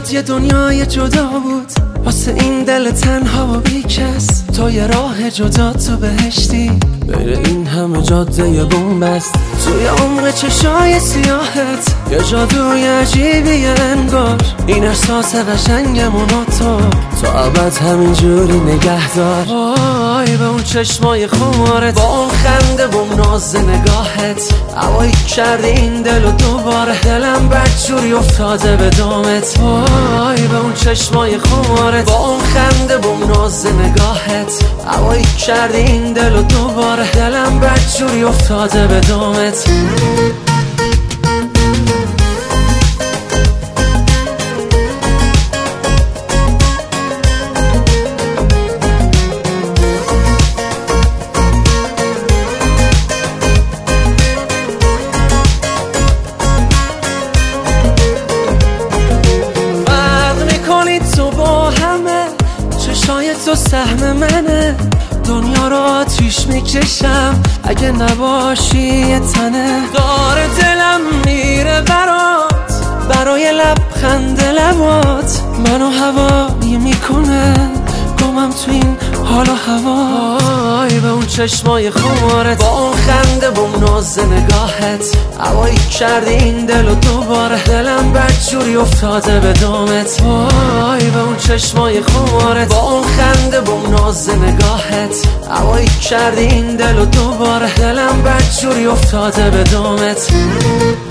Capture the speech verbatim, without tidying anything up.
بود یه دنیای جدا بود واسه این دل تنها و بیکس. تو یه راه جدا تو بهشتی بین این همه جاده یه بومبست. توی عمق چشای سیاهت یه جادوی عجیبیه انگار. این احساس قشنگمون تو تو ابد همینجوری نگه دار. وای به اون چشمای خمارت، با اون خنده و اون ناز نگاهت، هوایی کردی این دل و دوباره دلم بدجوری افتاده به دامت. وای به اون چشمای خمارت، با اون خنده و اون ناز نگاهت، هوایی کردی این دل و دوباره دلم بدجوری افتاده به دامت. چشای تو سهم منه، دنیا رو آتیش میکشم اگه نباشی یه تنه. داره دلم میره برات، برای لبخند لبات منو هوایی میکنه، گمم تو این حال و هوا. وای به اون چشمای خمارت، با اون خنده و اون ناز نگاهت، هوایی کردی این دل و دوباره دلم بدجوری افتاده به دامت. وای به اون چشمای خمارت، با اون خنده و اون ناز نگاهت، هوایی کردی این دل و دوباره دلم بدجوری افتاده به دامت.